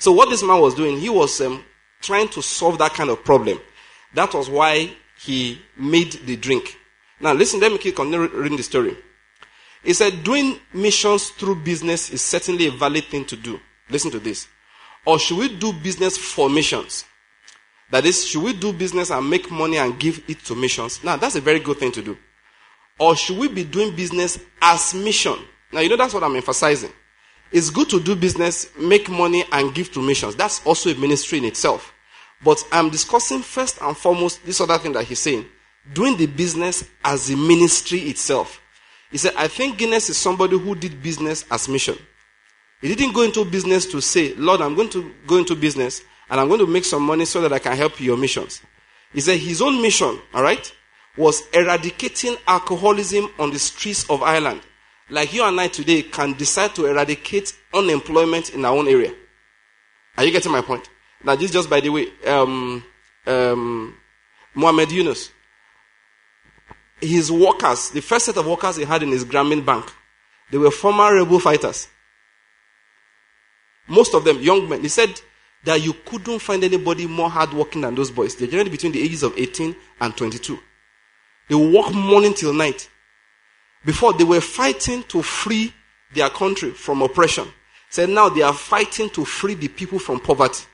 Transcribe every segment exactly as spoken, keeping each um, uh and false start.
So what this man was doing, he was um, trying to solve that kind of problem. That was why he made the drink. Now listen, let me keep continue reading the story. He said, doing missions through business is certainly a valid thing to do. Listen to this. Or should we do business for missions? That is, should we do business and make money and give it to missions? Now, that's a very good thing to do. Or should we be doing business as mission? Now, you know, that's what I'm emphasizing. It's good to do business, make money, and give to missions. That's also a ministry in itself. But I'm discussing first and foremost this other thing that he's saying. Doing the business as a ministry itself. He said, I think Guinness is somebody who did business as mission. He didn't go into business to say, Lord, I'm going to go into business and I'm going to make some money so that I can help your missions. He said his own mission, all right, was eradicating alcoholism on the streets of Ireland. Like you and I today can decide to eradicate unemployment in our own area. Are you getting my point? Now, this just by the way, um, um, Mohammed Yunus, his workers, the first set of workers he had in his Grameen Bank, they were former rebel fighters. Most of them, young men. He said that you couldn't find anybody more hardworking than those boys. They're generally between the ages of eighteen and twenty-two. They work morning till night. Before, they were fighting to free their country from oppression. Said now they are fighting to free the people from poverty.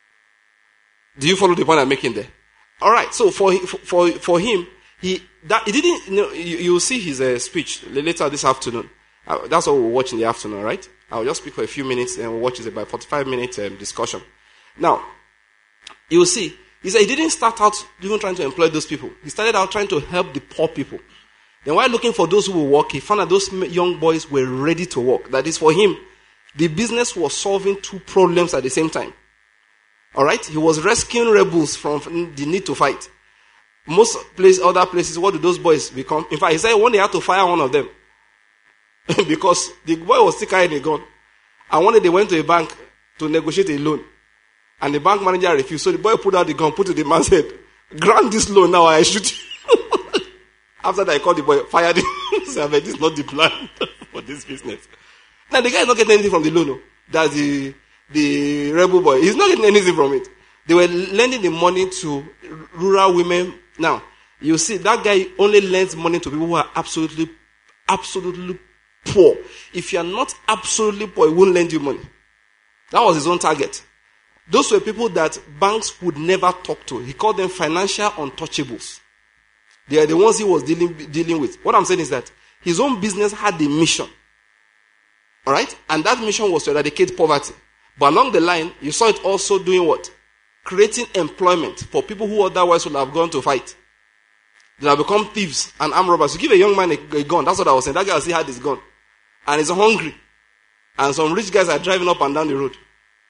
Do you follow the point I'm making there? All right. So for for for him, he that he didn't. You know, you, you will see his uh, speech later this afternoon. Uh, that's what we'll watch in the afternoon, right? I'll just speak for a few minutes and we'll watch it about forty-five minute um, discussion. Now, you will see. He said he didn't start out even trying to employ those people. He started out trying to help the poor people. Then while looking for those who will work, he found that those young boys were ready to work. That is, for him, the business was solving two problems at the same time. All right? He was rescuing rebels from the need to fight. Most place, other places, what do those boys become? In fact, he said one day he had to fire one of them. Because the boy was still carrying a gun. And one day they went to a bank to negotiate a loan. And the bank manager refused. So the boy pulled out the gun, put it in the man's head. Grant this loan now, I shoot you. After that, I called the boy, fired him. So this is not the plan for this business. Now the guy is not getting anything from the loan. No. That's the, the rebel boy. He's not getting anything from it. They were lending the money to rural women. Now, you see, that guy only lends money to people who are absolutely, absolutely poor. If you are not absolutely poor, he won't lend you money. That was his own target. Those were people that banks would never talk to. He called them financial untouchables. They are the ones he was dealing, dealing with. What I'm saying is that his own business had a mission. Alright? And that mission was to eradicate poverty. But along the line, you saw it also doing what? Creating employment for people who otherwise would have gone to fight. They have become thieves and armed robbers. You give a young man a, a gun, that's what I was saying. That guy still had his gun. And he's hungry. And some rich guys are driving up and down the road.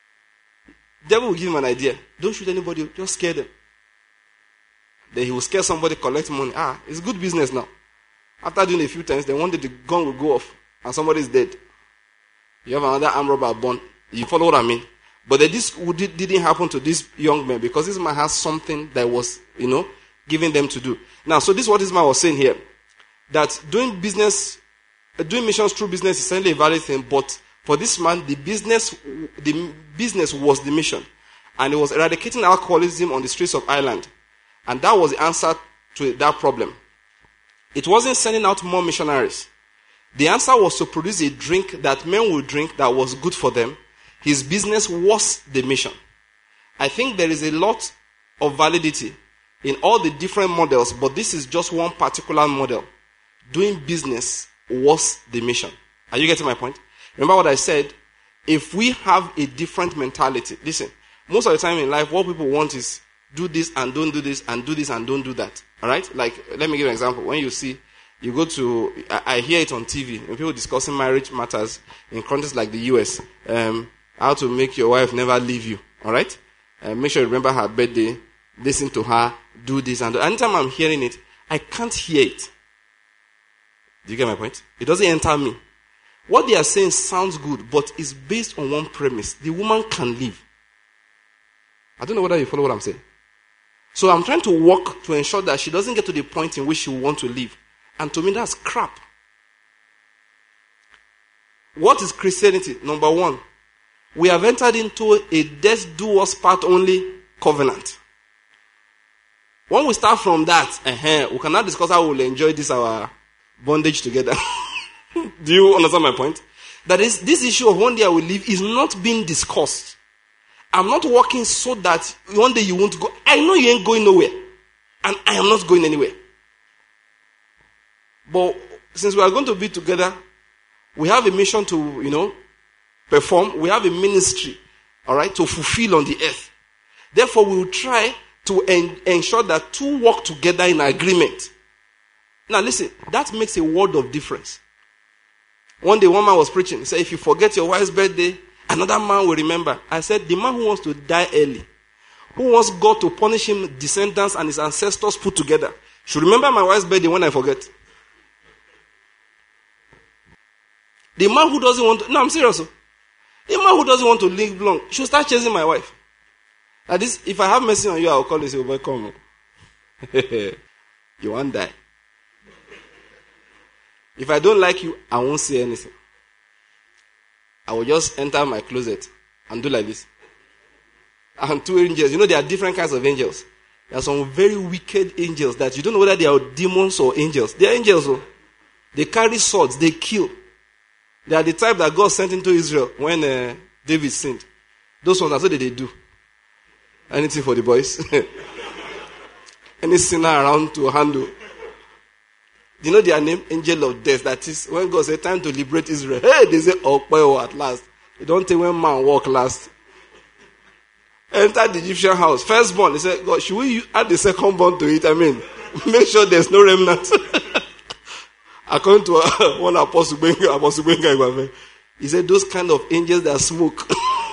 Devil will give him an idea. Don't shoot anybody, just scare them. Then he will scare somebody, collect money. Ah, it's good business now. After doing a few times, then one day the gun will go off and somebody is dead. You have another armed robber born. You follow what I mean? But this didn't happen to this young man because this man has something that was, you know, given them to do. Now, so this is what this man was saying here. That doing business, doing missions through business is certainly a valid thing, but for this man, the business, the business was the mission. And it was eradicating alcoholism on the streets of Ireland. And that was the answer to that problem. It wasn't sending out more missionaries. The answer was to produce a drink that men would drink that was good for them. His business was the mission. I think there is a lot of validity in all the different models, but this is just one particular model. Doing business was the mission. Are you getting my point? Remember what I said? If we have a different mentality, listen, most of the time in life, what people want is do this and don't do this and do this and don't do that. All right? Like, let me give you an example. When you see, you go to, I, I hear it on T V, when people discussing marriage matters in countries like the U S, um, how to make your wife never leave you. All right? Uh, make sure you remember her birthday, listen to her, do this and do. Anytime I'm hearing it, I can't hear it. Do you get my point? It doesn't enter me. What they are saying sounds good, but it's based on one premise. The woman can leave. I don't know whether you follow what I'm saying. So I'm trying to work to ensure that she doesn't get to the point in which she will want to leave. And to me, that's crap. What is Christianity? Number one, we have entered into a death do us part only covenant. When we start from that, uh-huh, we cannot discuss how we'll enjoy this our bondage together. Do you understand my point? That is, this issue of one day I will leave is not being discussed. I'm not working so that one day you won't go. I know you ain't going nowhere. And I am not going anywhere. But since we are going to be together, we have a mission to, you know, perform. We have a ministry, all right, to fulfill on the earth. Therefore, we will try to en- ensure that two work together in agreement. Now listen, that makes a world of difference. One day one man was preaching. He said, if you forget your wife's birthday, another man will remember. I said, the man who wants to die early, who wants God to punish him, descendants and his ancestors put together, should remember my wife's birthday when I forget. The man who doesn't want to, no, I'm serious. The man who doesn't want to live long should start chasing my wife. At this, if I have mercy on you, I'll call you and say, oh, come. You won't die. If I don't like you, I won't say anything. I will just enter my closet and do like this. And two angels, you know, there are different kinds of angels. There are some very wicked angels that you don't know whether they are demons or angels. They are angels. Oh. They carry swords, they kill. They are the type that God sent into Israel when uh, David sinned. Those ones, that's what they do. Anything for the boys. Any sinner around to handle. You know their name? Angel of Death. That is, when God said, time to liberate Israel. Hey, they say, oh, at last. You don't think when man walk last. Enter the Egyptian house. Firstborn, they said, God, should we add the second born to it? I mean, make sure there's no remnant. According to uh, one apostle, Apostle Benga, he said, those kind of angels that smoke.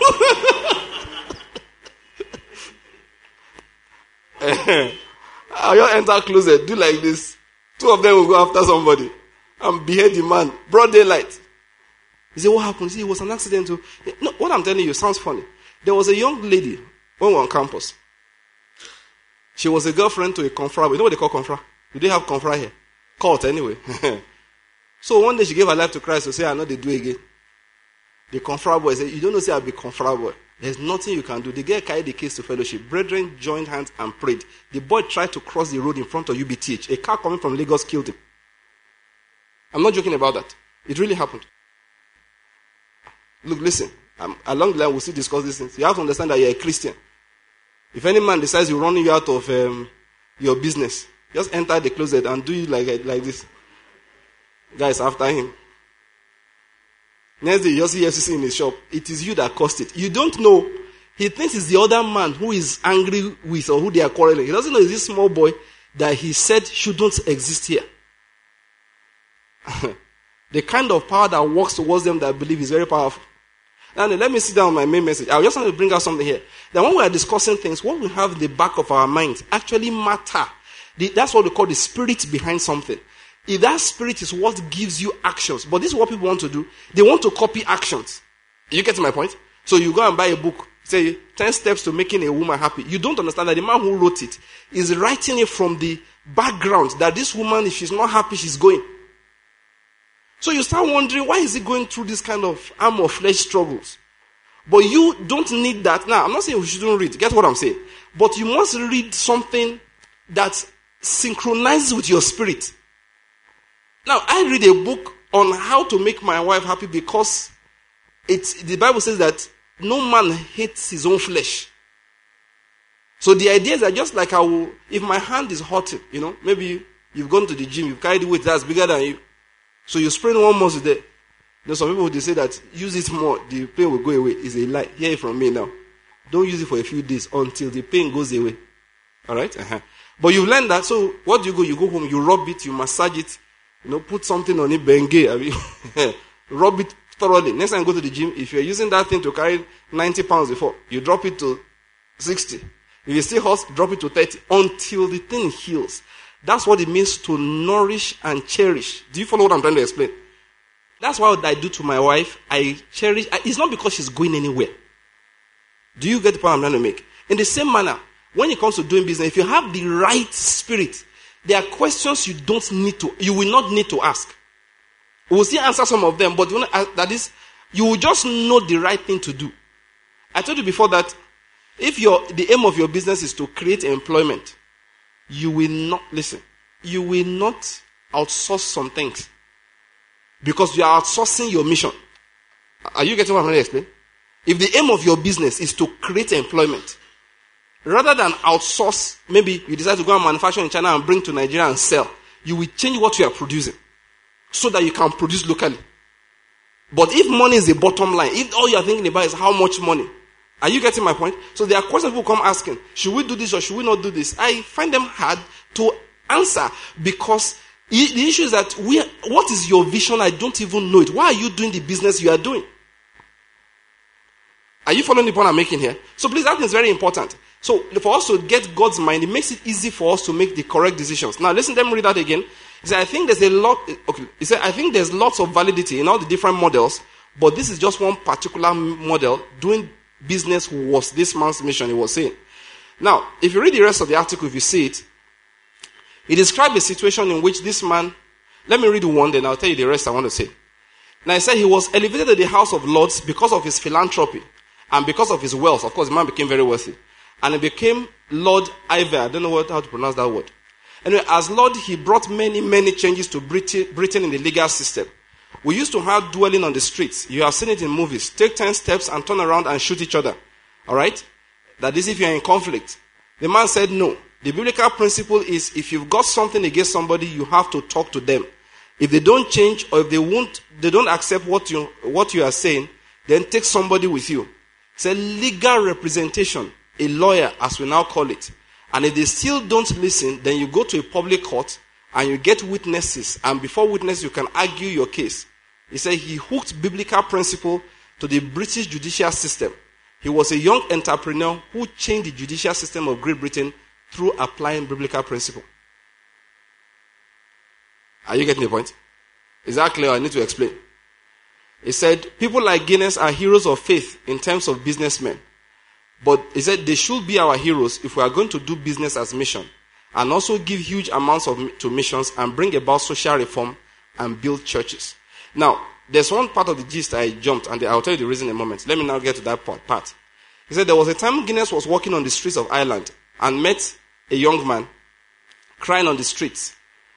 I'll just enter closet, do like this. Two of them will go after somebody and behead the man. Broad daylight. He said, what happened? He said, it was an accident. Too. No, what I'm telling you sounds funny. There was a young lady when we were on campus. She was a girlfriend to a confra. You know what they call confra? Do they have confra here? Cult anyway. So one day she gave her life to Christ to say, I know they do again. The confra boy said, you don't know say I'll be confra boy. There's nothing you can do. The girl carried the case to fellowship. Brethren joined hands and prayed. The boy tried to cross the road in front of U B T H. A car coming from Lagos killed him. I'm not joking about that. It really happened. Look, listen. Um, along the line, we'll still discuss these things. You have to understand that you're a Christian. If any man decides he's running you out of um, your business, just enter the closet and do it like, like this. Guys, after him. Next day, you just see F C C in his shop. It is you that caused it. You don't know. He thinks it's the other man who is angry with or who they are quarreling. He doesn't know it's this small boy that he said shouldn't exist here. The kind of power that works towards them that believe is very powerful. Now, let me sit down on my main message. I just want to bring out something here. That when we are discussing things, what we have in the back of our minds actually matter. The, that's what we call the spirit behind something. If that spirit is what gives you actions, but this is what people want to do. They want to copy actions. You get to my point? So you go and buy a book, say ten steps to making a woman happy. You don't understand that the man who wrote it is writing it from the background that this woman, if she's not happy, she's going. So you start wondering, why is he going through this kind of arm of flesh struggles? But you don't need that. Now, I'm not saying we shouldn't read. Get what I'm saying? But you must read something that synchronizes with your spirit. Now, I read a book on how to make my wife happy because it's, the Bible says that no man hates his own flesh. So the idea is that just like I will, if my hand is hurting, you know, maybe you've gone to the gym, you've carried weight that's bigger than you. So you sprain one muscle there. You know, some people, they say that use it more, the pain will go away. It's a lie. Hear it from me now. Don't use it for a few days until the pain goes away. Alright? Uh-huh. But you learn that, so what do you go? You go home, you rub it, you massage it, you know, put something on it, bengay, I mean, rub it thoroughly. Next time you go to the gym, if you're using that thing to carry ninety pounds before, you drop it to sixty. If you still hot, drop it to thirty until the thing heals. That's what it means to nourish and cherish. Do you follow what I'm trying to explain? That's what I do to my wife. I cherish. It's not because she's going anywhere. Do you get the point I'm trying to make? In the same manner, when it comes to doing business, if you have the right spirit, there are questions you don't need to, you will not need to ask. We'll still answer some of them, but that is, you will just know the right thing to do. I told you before that if your the aim of your business is to create employment, you will not, listen, you will not outsource some things because you are outsourcing your mission. Are you getting what I'm trying to explain? If the aim of your business is to create employment, rather than outsource, maybe you decide to go and manufacture in China and bring to Nigeria and sell, you will change what you are producing so that you can produce locally. But if money is the bottom line, if all you are thinking about is how much money, are you getting my point? So there are questions people come asking, should we do this or should we not do this? I find them hard to answer because the issue is that we, what is your vision? I don't even know it. Why are you doing the business you are doing? Are you following the point I'm making here? So please, that is very important. So for us to get God's mind, it makes it easy for us to make the correct decisions. Now listen, let me read that again. He said, I think there's a lot, okay, he said, I think there's lots of validity in all the different models, but this is just one particular model. Doing business was this man's mission, he was saying. Now, if you read the rest of the article, if you see it, he described a situation in which this man, let me read one, then I'll tell you the rest I want to say. Now he said he was elevated to the House of Lords because of his philanthropy and because of his wealth. Of course, the man became very wealthy. And he became Lord Iver. I don't know what, how to pronounce that word. Anyway, as Lord, he brought many, many changes to Britain, Britain in the legal system. We used to have dueling on the streets. You have seen it in movies. Take ten steps and turn around and shoot each other. Alright? That is if you are in conflict. The man said no. The biblical principle is if you've got something against somebody, you have to talk to them. If they don't change or if they won't, they don't accept what you, what you are saying, then take somebody with you. It's a legal representation. A lawyer, as we now call it. And if they still don't listen, then you go to a public court and you get witnesses. And before witnesses, you can argue your case. He said he hooked biblical principle to the British judicial system. He was a young entrepreneur who changed the judicial system of Great Britain through applying biblical principle. Are you getting the point? Is that clear? I need to explain. He said, people like Guinness are heroes of faith in terms of businessmen. But he said they should be our heroes if we are going to do business as mission and also give huge amounts of to missions and bring about social reform and build churches. Now, there's one part of the gist I jumped, and I'll tell you the reason in a moment. Let me now get to that part. He said there was a time Guinness was walking on the streets of Ireland and met a young man crying on the streets.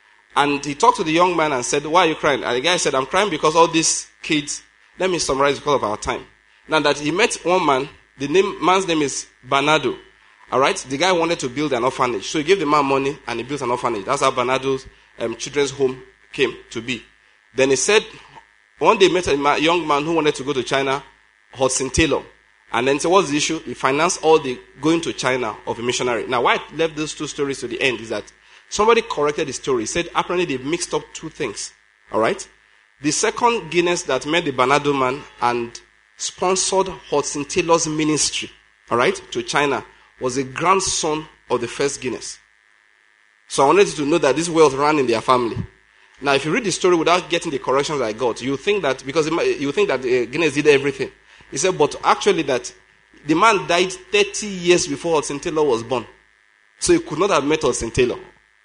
And he talked to the young man and said, why are you crying? And the guy said, I'm crying because all these kids, let me summarize because of our time. Now that he met one man, the name, man's name is Bernardo. Alright? The guy wanted to build an orphanage. So he gave the man money and he built an orphanage. That's how Bernardo's um, children's home came to be. Then he said, one day he met a young man who wanted to go to China, Hudson Taylor. And then he said, what's the issue? He financed all the going to China of a missionary. Now why I left those two stories to the end is that somebody corrected the story. He said, apparently they mixed up two things. Alright? The second Guinness that met the Bernardo man and sponsored Hudson Taylor's ministry, all right, to China, was a grandson of the first Guinness. So I wanted you to know that this wealth ran in their family. Now, if you read the story without getting the corrections I got, you think that, because you think that uh, Guinness did everything. He said, but actually that the man died thirty years before Hudson Taylor was born. So he could not have met Hudson Taylor.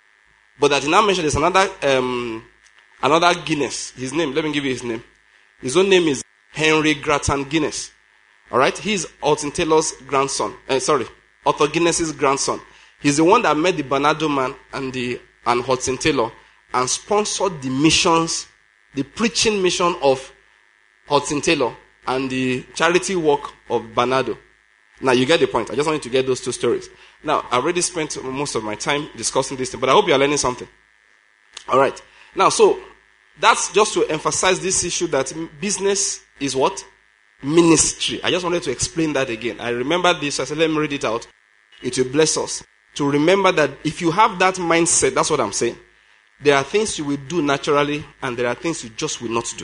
But that he now mentioned there's another, um, another Guinness. His name, let me give you his name. His own name is Henry Grattan Guinness. Alright? He's Hudson Taylor's grandson. Uh, sorry. Arthur Guinness's grandson. He's the one that met the Bernardo man and the and Hudson Taylor and sponsored the missions, the preaching mission of Hudson Taylor and the charity work of Bernardo. Now you get the point. I just wanted to get those two stories. Now, I already spent most of my time discussing this thing, but I hope you are learning something. Alright. Now, so, that's just to emphasize this issue that business is what? Ministry. I just wanted to explain that again. I remember this. I said, let me read it out. It will bless us. To remember that if you have that mindset, that's what I'm saying. There are things you will do naturally, and there are things you just will not do.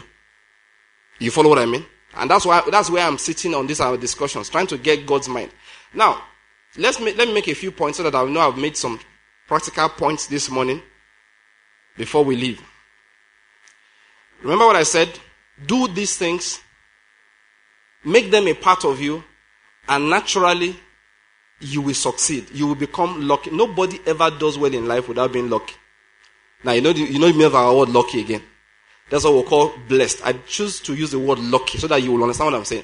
You follow what I mean? And that's why that's where I'm sitting on these our discussions, trying to get God's mind. Now, let's make, let me make a few points so that I know I've made some practical points this morning before we leave. Remember what I said? Do these things, make them a part of you, and naturally you will succeed. You will become lucky. Nobody ever does well in life without being lucky. Now, you know the, you know the meaning of our word lucky again. That's what we call blessed. I choose to use the word lucky so that you will understand what I'm saying.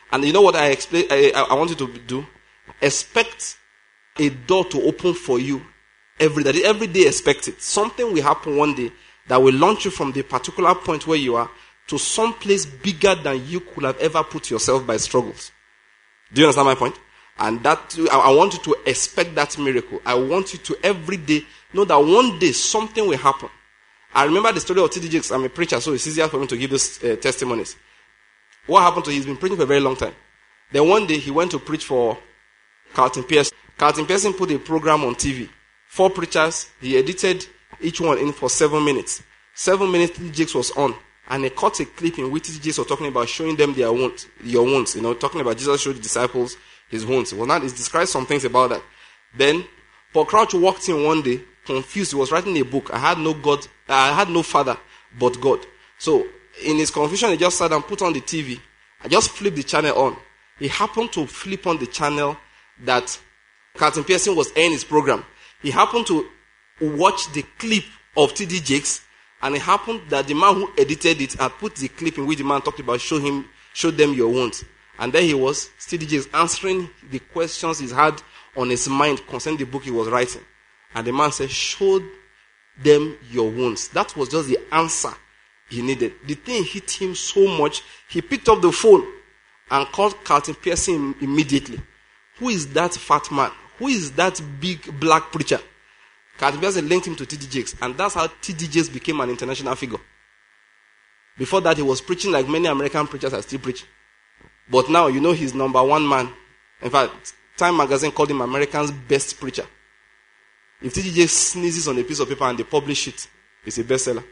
And you know what I explain? I, I, I want you to do? Expect a door to open for you every day. Every day expect it. Something will happen one day that will launch you from the particular point where you are to some place bigger than you could have ever put yourself by struggles. Do you understand my point? And that, I, I want you to expect that miracle. I want you to every day know that one day something will happen. I remember the story of T D Jakes. I'm a preacher, so it's easier for me to give these uh, testimonies. What happened to him? He's been preaching for a very long time. Then one day he went to preach for Carlton Pearson. Carlton Pearson put a program on T V. Four preachers. He edited each one in for seven minutes. Seven minutes T D Jakes was on. And he caught a clip in which T D Jakes was talking about showing them their wounds, your wounds. You know, talking about Jesus showed the disciples his wounds. Well, now he described some things about that. Then Paul Crouch walked in one day, confused. He was writing a book. I had no God. I had no father but God. So in his confusion, he just sat and put on the T V. I just flipped the channel on. He happened to flip on the channel that Carlton Pearson was airing his program. He happened to watch the clip of T D Jakes. And it happened that the man who edited it had put the clip in which the man talked about show him, show them your wounds. And there he was, T D Jakes, answering the questions he's had on his mind concerning the book he was writing. And the man said, show them your wounds. That was just the answer he needed. The thing hit him so much, he picked up the phone and called Carlton Pearson immediately. Who is that fat man? Who is that big black preacher? Carlton Pearson linked him to T D Jakes, and that's how T D Jakes became an international figure. Before that, he was preaching like many American preachers are still preaching. But now, you know, he's number one man. In fact, Time magazine called him America's best preacher. If T D Jakes sneezes on a piece of paper and they publish it, it's a bestseller.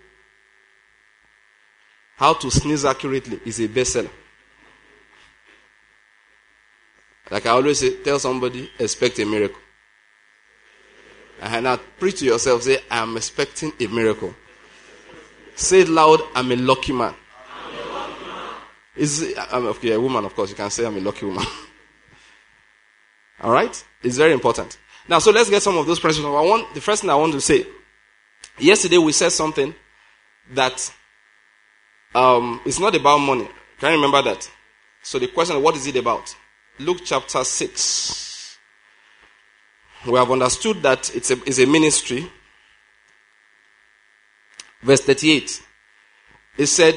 How to sneeze accurately is a bestseller. Like I always say, tell somebody, expect a miracle. And now preach to yourself, say, I am expecting a miracle. Say it loud, I'm a lucky man. I'm a lucky man. Is I'm okay, a woman, of course, you can say I'm a lucky woman. Alright? It's very important. Now, so let's get some of those principles. I want, the first thing I want to say, yesterday we said something that um, it's not about money. Can you remember that? So the question, what is it about? Luke chapter six. We have understood that it's a, it's a ministry. Verse thirty-eight. It said,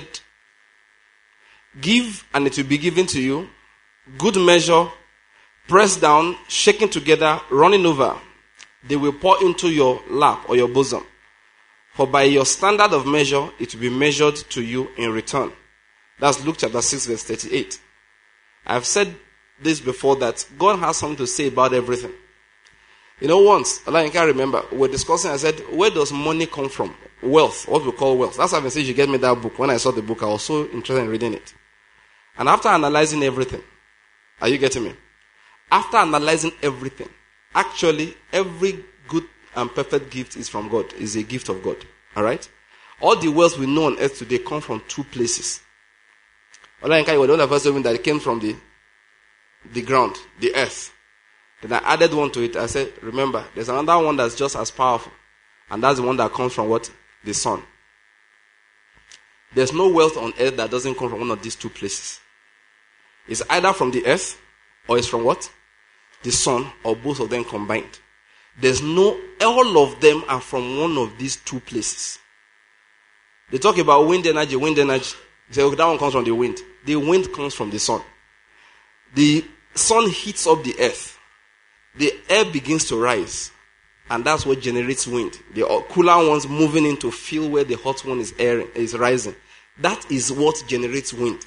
give and it will be given to you. Good measure, pressed down, shaken together, running over. They will pour into your lap or your bosom. For by your standard of measure, it will be measured to you in return. That's Luke chapter six, verse thirty-eight. I've said this before that God has something to say about everything. You know, once, I can't remember, we were discussing, I said, where does money come from? Wealth, what we call wealth. That's why I said you get me that book. When I saw the book, I was so interested in reading it. And after analyzing everything, are you getting me? After analyzing everything, actually, every good and perfect gift is from God, is a gift of God. Alright? All the wealth we know on earth today come from two places. I think I was the only person that came from the, the ground, the earth. Then I added one to it. I said, remember, there's another one that's just as powerful. And that's the one that comes from what? The sun. There's no wealth on earth that doesn't come from one of these two places. It's either from the earth, or it's from what? The sun, or both of them combined. There's no, all of them are from one of these two places. They talk about wind energy, wind energy. They say, okay, that one comes from the wind. The wind comes from the sun. The sun heats up the earth. The air begins to rise, and that's what generates wind. The cooler ones moving in to feel where the hot one is airing, is rising. That is what generates wind.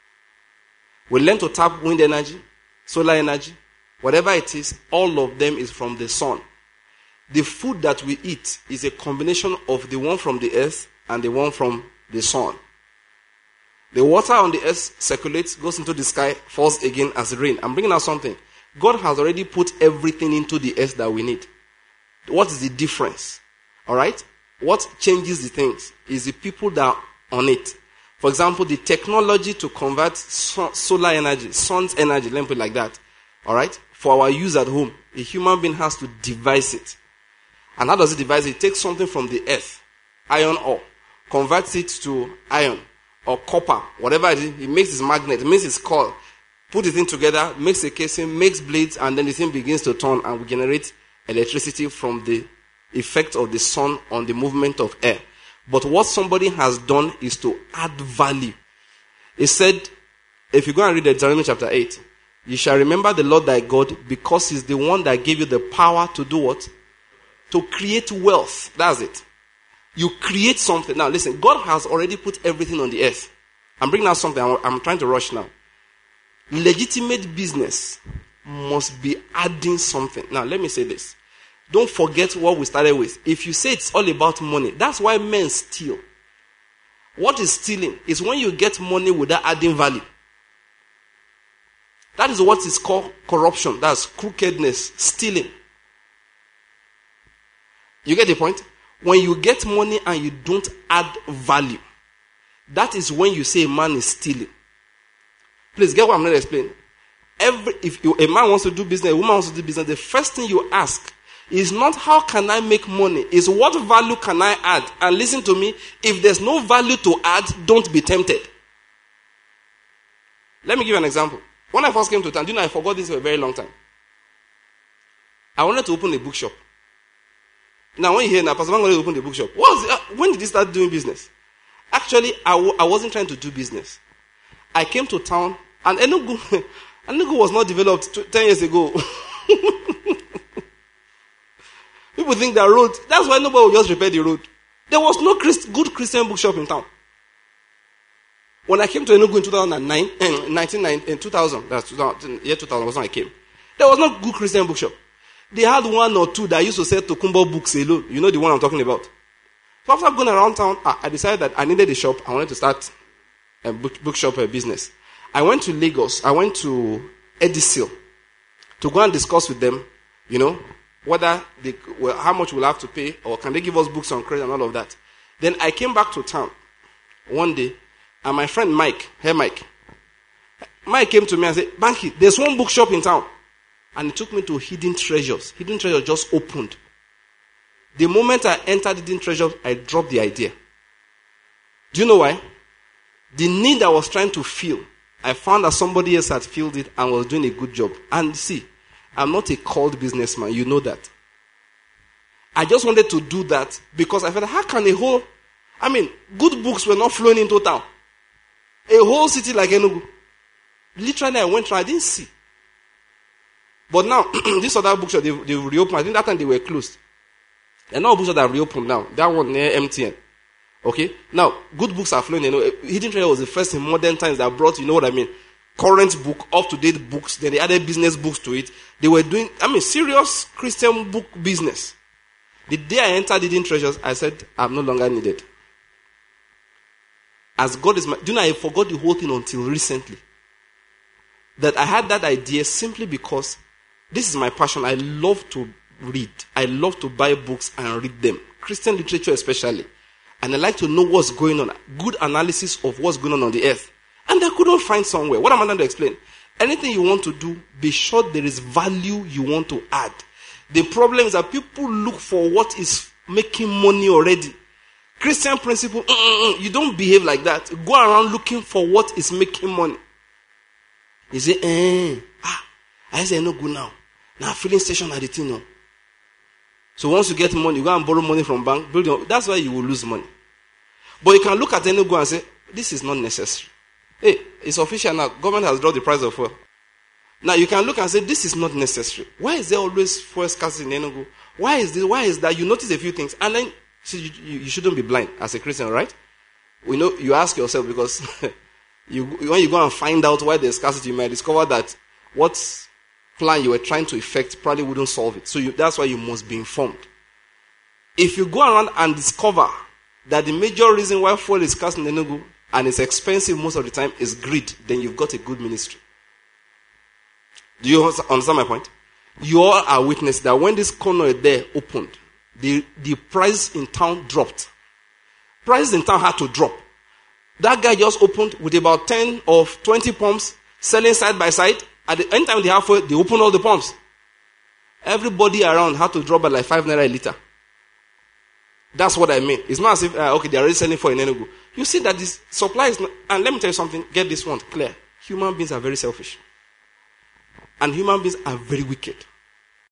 We learn to tap wind energy, solar energy, whatever it is, all of them is from the sun. The food that we eat is a combination of the one from the earth and the one from the sun. The water on the earth circulates, goes into the sky, falls again as rain. I'm bringing out something. God has already put everything into the earth that we need. What is the difference? Alright? What changes the things is the people that are on it. For example, the technology to convert so- solar energy, sun's energy, let me put it like that. Alright? For our use at home, a human being has to devise it. And how does it devise it? It takes something from the earth, iron ore, converts it to iron or copper, whatever it is. It makes its magnet, it makes its coil, put the thing together, makes a casing, makes blades, and then the thing begins to turn and we generate electricity from the effect of the sun on the movement of air. But what somebody has done is to add value. He said, if you go and read Deuteronomy chapter eight, you shall remember the Lord thy God because he's the one that gave you the power to do what? To create wealth. That's it. You create something. Now listen, God has already put everything on the earth. I'm bringing out something. I'm, I'm trying to rush now. Legitimate business must be adding something. Now let me say this. Don't forget what we started with. If you say it's all about money, that's why men steal. What is stealing is when you get money without adding value. That is what is called corruption. That's crookedness, stealing. You get the point? When you get money and you don't add value, that is when you say a man is stealing. Please get what I'm going to explain. Every, if you, a man wants to do business, a woman wants to do business, the first thing you ask is not how can I make money, is what value can I add? And listen to me, if there's no value to add, don't be tempted. Let me give you an example. When I first came to town, you know, I forgot this for a very long time. I wanted to open a bookshop. Now, when you hear now, Pastor Man wanted to open the bookshop. What was it? Uh, when did he start doing business? Actually, I, w- I wasn't trying to do business. I came to town, and Enugu, Enugu was not developed t- ten years ago. People think that road, that's why nobody will just repair the road. There was no Christ, good Christian bookshop in town. When I came to Enugu in two thousand nine, in nineteen ninety, in two thousand, that's two thousand, year two thousand was when I came. There was no good Christian bookshop. They had one or two that used to sell Tokumbo books alone. You know the one I'm talking about. So after going around town, I decided that I needed a shop. I wanted to start a book, bookshop a business. I went to Lagos. I went to Edisil to go and discuss with them, you know, whether they, well, how much we'll have to pay or can they give us books on credit and all of that. Then I came back to town one day and my friend Mike, hey Mike, Mike came to me and said, Banky, there's one bookshop in town. And he took me to Hidden Treasures. Hidden Treasures just opened. The moment I entered Hidden Treasures, I dropped the idea. Do you know why? The need I was trying to fill, I found that somebody else had filled it and was doing a good job. And see, I'm not a called businessman. You know that. I just wanted to do that because I felt, how can a whole, I mean, good books were not flowing into town. A whole city like Enugu. Literally, I went around, I didn't see. But now, this other bookshop, they, they reopened. I think that time they were closed. And now bookshop that reopened now. That one near M T N. Okay? Now, good books are flowing. You know, Hidden Treasure was the first in modern times that brought, you know what I mean, current book, up-to-date books. Then they added business books to it. They were doing, I mean, serious Christian book business. The day I entered Hidden Treasures, I said, I'm no longer needed. As God is my, do you know, I forgot the whole thing until recently. That I had that idea simply because this is my passion. I love to read. I love to buy books and read them. Christian literature especially. And I like to know what's going on. Good analysis of what's going on on the earth. And I couldn't find somewhere. What am I trying to explain? Anything you want to do, be sure there is value you want to add. The problem is that people look for what is making money already. Christian principle, mm-mm-mm, you don't behave like that. Go around looking for what is making money. You say, eh, ah, I say no good now. Now filling station at the thing now. So once you get money, you go and borrow money from bank, build your, that's why you will lose money. But you can look at Enugu and say, this is not necessary. Hey, it's official now. Government has dropped the price of fuel. Now you can look and say, this is not necessary. Why is there always fuel scarcity in Enugu? Why is this? Why is that? You notice a few things. And then, see, you, you shouldn't be blind as a Christian, right? We know, you ask yourself because you, when you go and find out why there's scarcity, you might discover that what plan you were trying to effect probably wouldn't solve it. So you, that's why you must be informed. If you go around and discover that the major reason why fuel is scarce in Enugu and it's expensive most of the time is greed, then you've got a good ministry. Do you understand my point? You all are witness that when this corner there opened, the, the price in town dropped. Prices in town had to drop. That guy just opened with about ten or twenty pumps selling side by side. At the end time they have, they opened all the pumps. Everybody around had to drop by like five naira a liter. That's what I mean. It's not as if, uh, okay, they're already selling for in Enugu. You see that this supply is not, and let me tell you something, get this one clear. Human beings are very selfish. and human beings are very wicked.